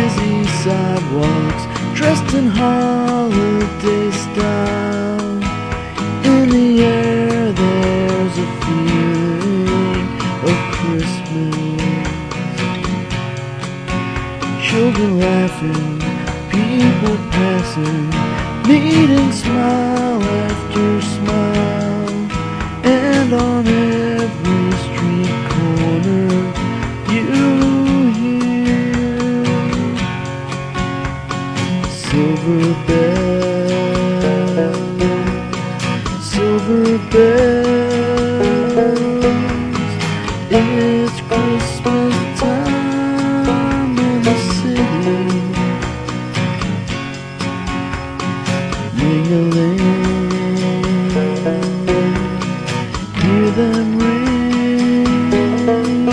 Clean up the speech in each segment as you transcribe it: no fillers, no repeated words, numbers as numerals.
busy sidewalks, dressed in holiday style. In the air there's a feeling of Christmas. Children laughing, people passing, meeting smile after smile. And on every street corner you hear silver bells, silver bells. It's Christmas time in the city. Ring-a-ling, hear them ring.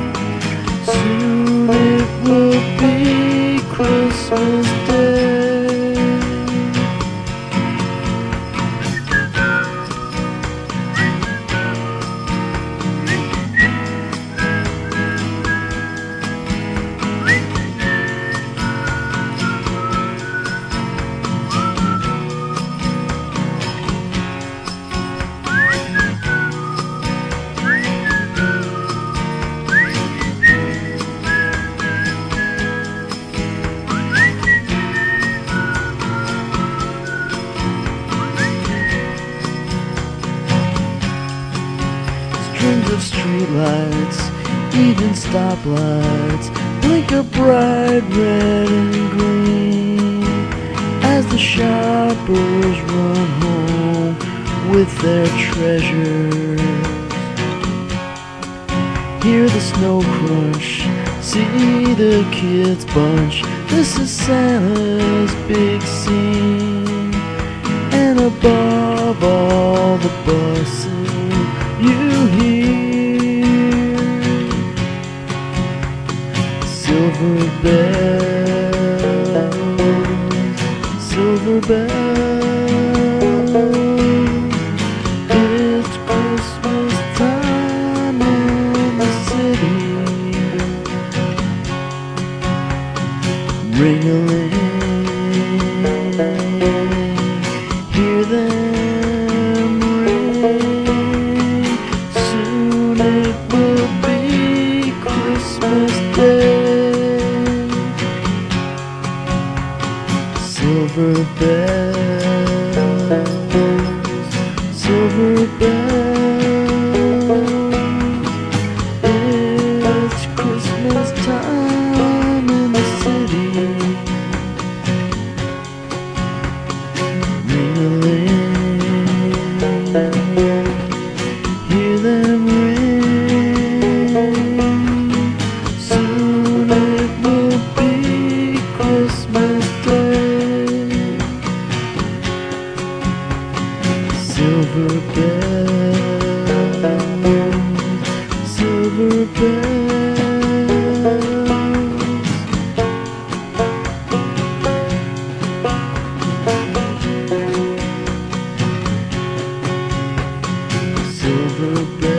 Soon it will be Christmas Day. Strings of streetlights, even stoplights, blink a bright red and green as the shoppers run home with their treasures. Hear the snow crunch, see the kids bunch. This is Santa's big scene, and above all the bustle you hear silver bells, silver bells. It's Christmas time in the city. Ring-a-ling, hear them ring. Soon it will be Christmas Day. Silver bells, silver bells. It's Christmas time in the city. Ring-a-ling, hear them ring. Soon it will be Christmas Day. Silver bells, silver bells. Silver bells.